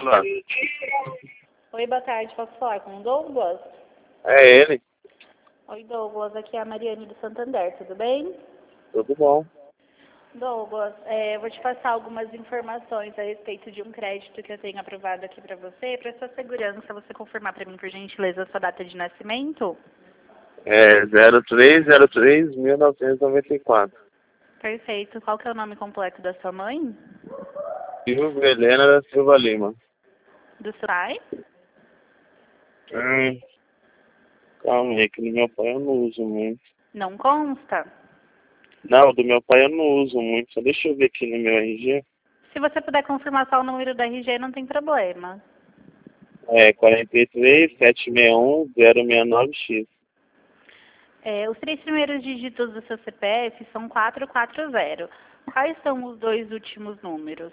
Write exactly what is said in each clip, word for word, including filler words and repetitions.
Alô? Oi, boa tarde. Posso falar com o Douglas? É ele. Oi, Douglas. Aqui é a Mariane do Santander. Tudo bem? Tudo bom. Douglas, é, eu vou te passar algumas informações a respeito de um crédito que eu tenho aprovado aqui para você. Para sua segurança, você confirmar para mim, por gentileza, a sua data de nascimento? É zero três zero três mil novecentos e noventa e quatro. Perfeito. Qual que é o nome completo da sua mãe? Silvia Helena da Silva Lima. Do seu pai? Hum, calma aí, que do meu pai eu não uso muito. Não consta? Não, do meu pai eu não uso muito. Só deixa eu ver aqui no meu R G. Se você puder confirmar só o número da R G, não tem problema. É quarenta e três, setecentos e sessenta e um, zero seis nove X. É, os três primeiros dígitos do seu C P F são quatrocentos e quarenta. Quais são os dois últimos números?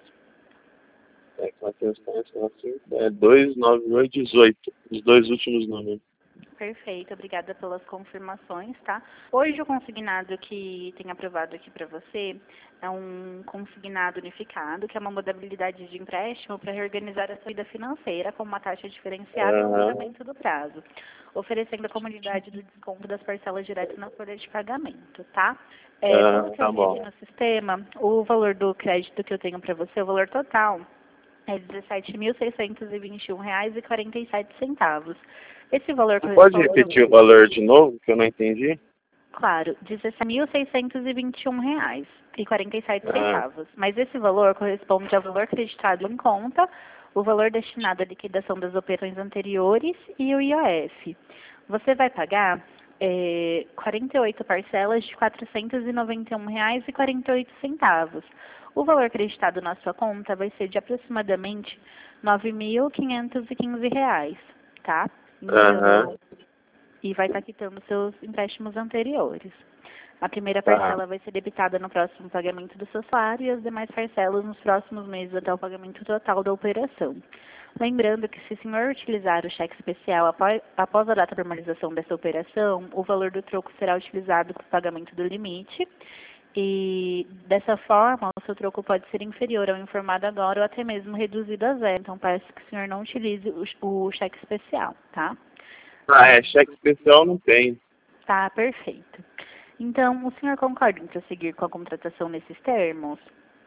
É quatrocentos e quarenta e cinco, é dois nove oito dezoito. Os dois últimos números. Perfeito, obrigada pelas confirmações, tá? Hoje o consignado que tem aprovado aqui para você é um consignado unificado, que é uma modalidade de empréstimo para reorganizar a sua vida financeira com uma taxa diferenciada e Aham. alongamento do prazo, oferecendo a comunidade do desconto das parcelas diretas na folha de pagamento, tá? É, Ah, pelo que tá eu vi aqui bom. no sistema, o valor do crédito que eu tenho para você, o valor total, é dezessete mil seiscentos e vinte e um reais e quarenta e sete centavos. Esse valor Você pode corresponde repetir o valor de novo, que eu não entendi? Claro, dezessete mil seiscentos e vinte e um reais e quarenta e sete Ah, centavos. Mas esse valor corresponde ao valor acreditado em conta, o valor destinado à liquidação das operações anteriores e o I O F. Você vai pagar eh, quarenta e oito parcelas de quatrocentos e noventa e um reais e quarenta e oito centavos. O valor acreditado na sua conta vai ser de aproximadamente nove mil quinhentos e quinze reais, tá? aham, Então, e vai estar quitando seus empréstimos anteriores. A primeira tá. parcela vai ser debitada no próximo pagamento do seu salário e as demais parcelas nos próximos meses até o pagamento total da operação. Lembrando que se o senhor utilizar o cheque especial após, após a data de formalização dessa operação, o valor do troco será utilizado para o pagamento do limite e, dessa forma, o seu troco pode ser inferior ao informado agora ou até mesmo reduzido a zero. Então, peço que o senhor não utilize o, o cheque especial, tá? Ah, é, cheque especial não tem. Tá, perfeito. Então, o senhor concorda em prosseguir com a contratação nesses termos?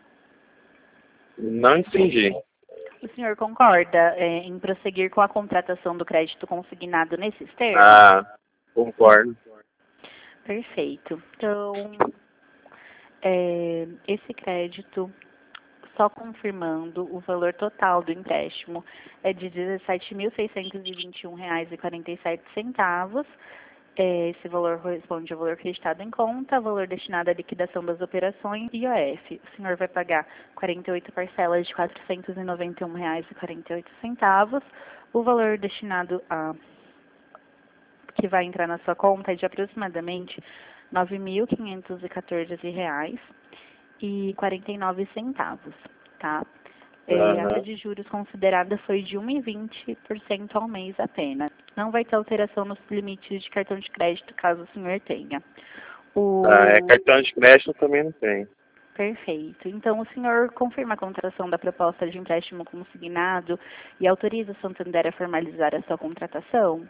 Não entendi. O senhor concorda é, em prosseguir com a contratação do crédito consignado nesses termos? Ah, concordo. Perfeito. Então, é, esse crédito, só confirmando, o valor total do empréstimo é de dezessete mil seiscentos e vinte e um reais e quarenta e sete centavos. É, esse valor corresponde ao valor acreditado em conta, valor destinado à liquidação das operações e I O F. O senhor vai pagar quarenta e oito parcelas de quatrocentos e noventa e um reais e quarenta e oito centavos. O valor destinado a que vai entrar na sua conta é de aproximadamente nove mil quinhentos e quatorze reais e quarenta e nove centavos, tá? É, a taxa Aham. de juros considerada foi de um vírgula vinte por cento ao mês apenas. Não vai ter alteração nos limites de cartão de crédito, caso o senhor tenha. Ah, é, O... cartão de crédito também não tem. Perfeito. Então, o senhor confirma a contratação da proposta de empréstimo consignado e autoriza o Santander a formalizar a sua contratação?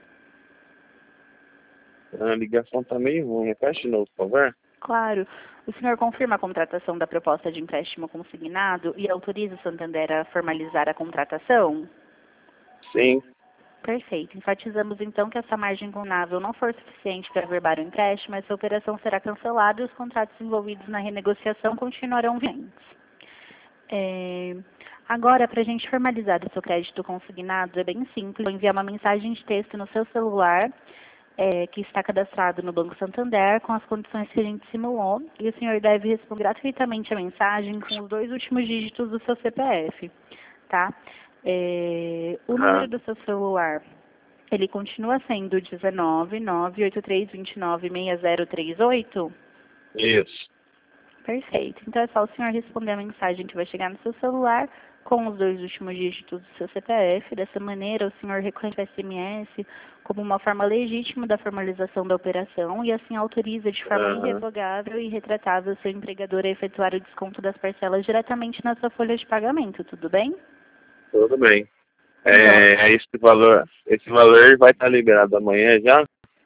A ligação tá meio ruim. Repete de novo, por favor. Claro. O senhor confirma a contratação da proposta de empréstimo consignado e autoriza o Santander a formalizar a contratação? Sim. Perfeito. Enfatizamos então que essa margem condenável não for suficiente para averbar o empréstimo, essa operação será cancelada e os contratos envolvidos na renegociação continuarão vigentes. É... Agora, para a gente formalizar o seu crédito consignado, é bem simples. Vou enviar uma mensagem de texto no seu celular, é, que está cadastrado no Banco Santander, com as condições que a gente simulou, e o senhor deve responder gratuitamente a mensagem com os dois últimos dígitos do seu C P F, tá? É, o Ah, número do seu celular, ele continua sendo um nove nove oito três dois nove seis zero três oito? isso. Perfeito. Então é só o senhor responder a mensagem que vai chegar no seu celular com os dois últimos dígitos do seu C P F. Dessa maneira, o senhor reconhece o S M S como uma forma legítima da formalização da operação e assim autoriza de forma Aham. irrevogável e retratável o seu empregador a efetuar o desconto das parcelas diretamente na sua folha de pagamento. Tudo bem? Tudo bem. É, esse valor, esse valor vai estar liberado amanhã já?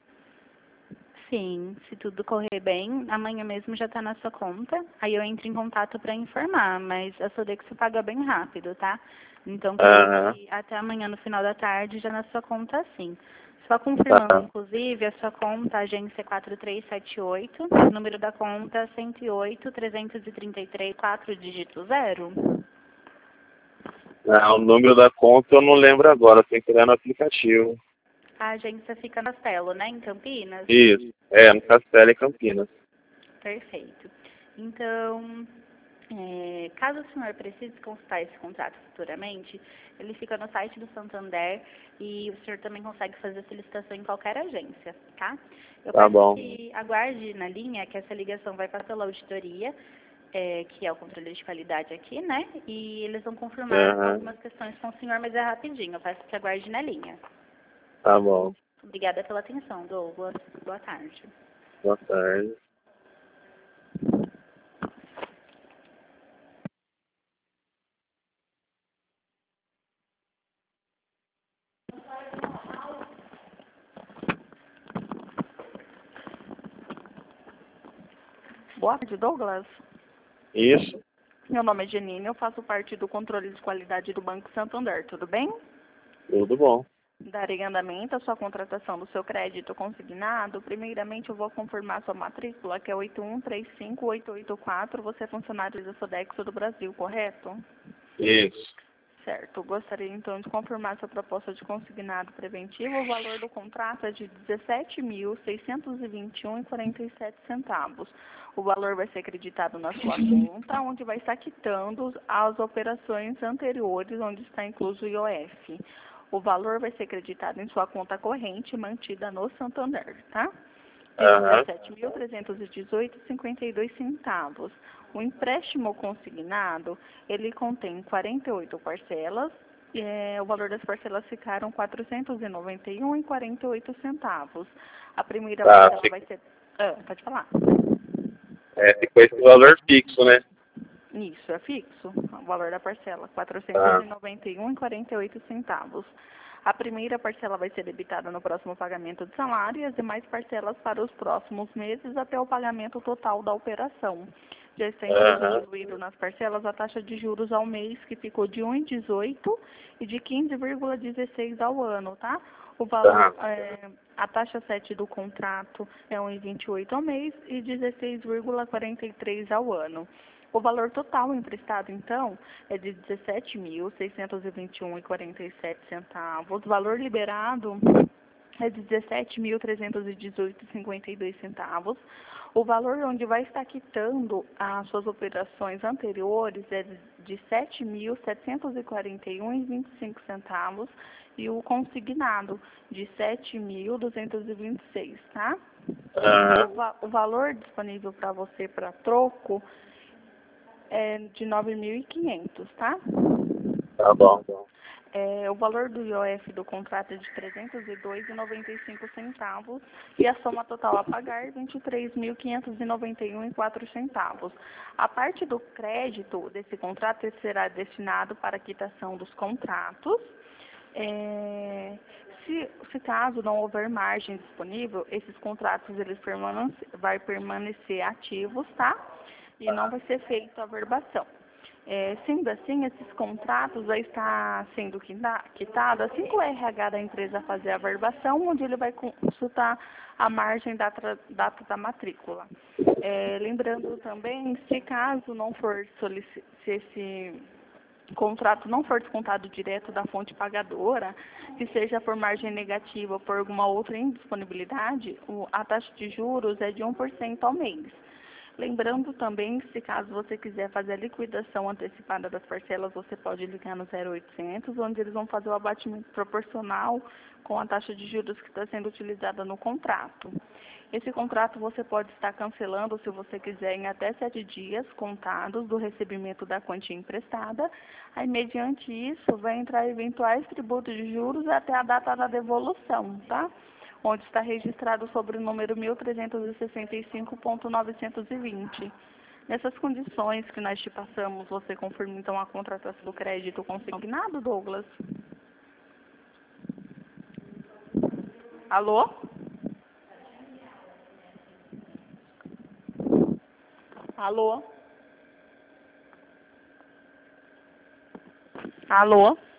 Sim, se tudo correr bem, amanhã mesmo já está na sua conta. Aí eu entro em contato para informar, mas a Sodexo paga bem rápido, tá? Então, creio Aham, que até amanhã, no final da tarde, já na sua conta, sim. Só confirmando, tá, inclusive, a sua conta, agência quatro três sete oito, número da conta cento e oito, trezentos e trinta e três, quatro dígito zero. Ah, o número da conta eu não lembro agora, tem que olhar no aplicativo. A agência fica na Castelo, né, em Campinas? Isso, é, no Castelo em Campinas. Perfeito. Então, é, caso o senhor precise consultar esse contrato futuramente, ele fica no site do Santander e o senhor também consegue fazer a solicitação em qualquer agência, tá? Eu Tá peço bom. que aguarde na linha que essa ligação vai passar pela auditoria, é, que é o controle de qualidade aqui, né? E eles vão confirmar Aham, algumas questões com o senhor, mas é rapidinho. Eu peço que aguarde na linha. tá bom. Obrigada pela atenção, Douglas. Boa tarde. Boa tarde. Boa tarde, Douglas. Isso, Meu nome é Janine, eu faço parte do controle de qualidade do Banco Santander, tudo bem? tudo bom. Darei andamento à sua contratação do seu crédito consignado. Primeiramente, eu vou confirmar sua matrícula, que é oito um três cinco oito oito quatro. Você é funcionário da Sodexo do Brasil, correto? Isso. Certo. Gostaria, então, de confirmar sua proposta de consignado preventivo. O valor do contrato é de dezessete mil seiscentos e vinte e um reais e quarenta e sete centavos. O valor vai ser acreditado na sua conta, onde vai estar quitando as operações anteriores, onde está incluso o I O F. O valor vai ser acreditado em sua conta corrente, mantida no Santander, tá? De Aham, dezessete mil trezentos e dezoito reais e cinquenta e dois centavos. O empréstimo consignado, ele contém quarenta e oito parcelas, e, é, o valor das parcelas ficaram quatrocentos e noventa e um reais e quarenta e oito centavos. A primeira tá. parcela Fi- vai ser... Ah, pode falar. É, ficou esse valor fixo, né? Isso, é fixo, o valor da parcela, quatrocentos Tá. e noventa e um reais e quarenta e oito centavos. A primeira parcela vai ser debitada no próximo pagamento de salário e as demais parcelas para os próximos meses até o pagamento total da operação. Já está incluso Aham, incluído nas parcelas a taxa de juros ao mês, que ficou de um vírgula dezoito e de quinze vírgula dezesseis ao ano, tá? O valor, tá. é, a taxa sete do contrato é um vírgula vinte e oito ao mês e dezesseis vírgula quarenta e três ao ano. O valor total emprestado, então, é de dezessete mil seiscentos e vinte e um reais e quarenta e sete centavos. O valor liberado é de dezessete mil trezentos e dezoito reais e cinquenta e dois centavos. O valor onde vai estar quitando as suas operações anteriores é de sete mil setecentos e quarenta e um reais e vinte e cinco centavos e o consignado de sete mil duzentos e vinte e seis, tá? O, Aham, va o valor disponível para você para troco é de nove mil e quinhentos, tá? tá bom. É, o valor do I O F do contrato é de trezentos e dois reais e noventa e cinco centavos e a soma total a pagar é vinte e três mil quinhentos e noventa e um reais e quatro centavos. A parte do crédito desse contrato ele será destinado para a quitação dos contratos. É, se, se caso não houver margem disponível, esses contratos eles permanece, vai permanecer ativos, tá? E não vai ser feita a verbação. É, sendo assim, esses contratos vai estar sendo quita- quitado assim que o R H da empresa fazer a verbação, onde ele vai consultar a margem da tra- data da matrícula. É, lembrando também, se caso não for solici- se esse contrato não for descontado direto da fonte pagadora, que seja por margem negativa ou por alguma outra indisponibilidade, o- a taxa de juros é de um por cento ao mês. Lembrando também, se caso você quiser fazer a liquidação antecipada das parcelas, você pode ligar no zero oitocentos, onde eles vão fazer o abatimento proporcional com a taxa de juros que está sendo utilizada no contrato. Esse contrato você pode estar cancelando, se você quiser, em até sete dias contados do recebimento da quantia emprestada. Aí, mediante isso, vai entrar eventuais tributos de juros até a data da devolução, tá? Onde está registrado sobre o número mil trezentos e sessenta e cinco ponto novecentos e vinte. Nessas condições que nós te passamos, você confirma então a contratação do crédito consignado, Douglas? Alô? Alô? Alô?